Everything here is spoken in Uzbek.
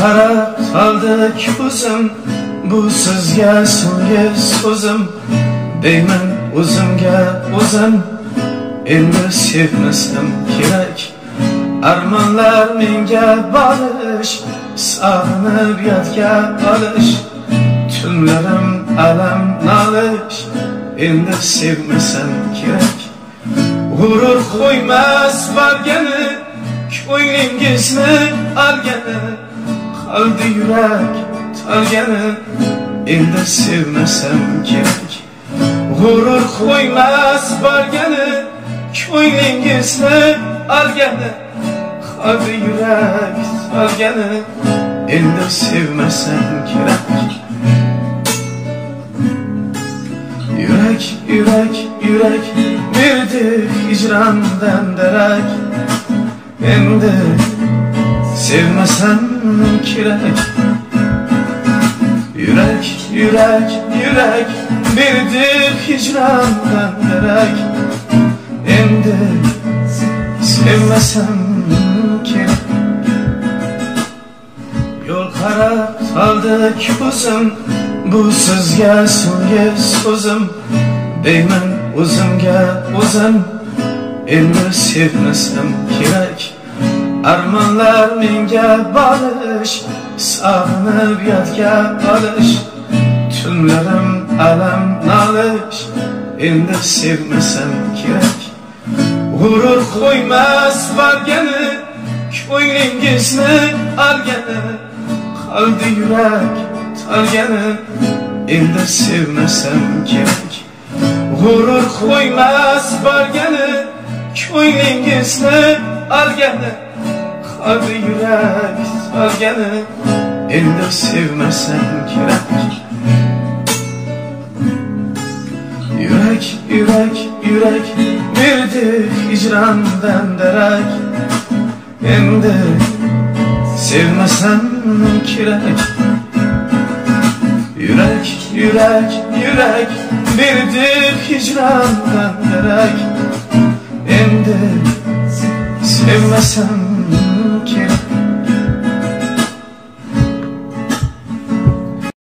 qarab qoldi ko'zim, bu sizga so'nggi so'zim. Deyman o'zimga o'zim, endi sevmasam kerak. Armonlar menga borish, sog'inib yodga olish. Tunlarim alam nolish, endi sevmasam kerak. G'urur qo'ymas bargani, ko'nglingizni olgani. Qoldi yurak tolgani, endi sevmasam kerak. G'urur qo'ymas bargani, ko'nglingizni olgani. Qoldi yurak tolgani, endi sevmasam kerak. Yurak, yurak, yurak berdi hicrandan darak. Endi sevmasam kerak. Yurak, yurak, yurak berdi hicrandan darak. Endi sevmasam kerak. Yo'l qarab qoldi ko'zim, bu sizga so'nggi so'zim. Deyman o'zimga o'zim, endi sevmasam kerak. Armonlar menga borish, sog'inib yodga olish. Tunlarim alam nolish, endi sevmasam kerak. G'urur qo'ymas bargani, ko'nglingizni olgani. Qoldi yurak tolgani, endi sevmasam kerak. G'urur qo'ymas bargani, ko'nglingizni olgani. Qoldi yurak tolgani, endi sevmasam kerak. Yurak, yurak, yurak berdi hicrandan darak. Endi sevmasam kerak. Yurak, yurak, yurak berdi hicrandan darak. Endi sevmasam kerak.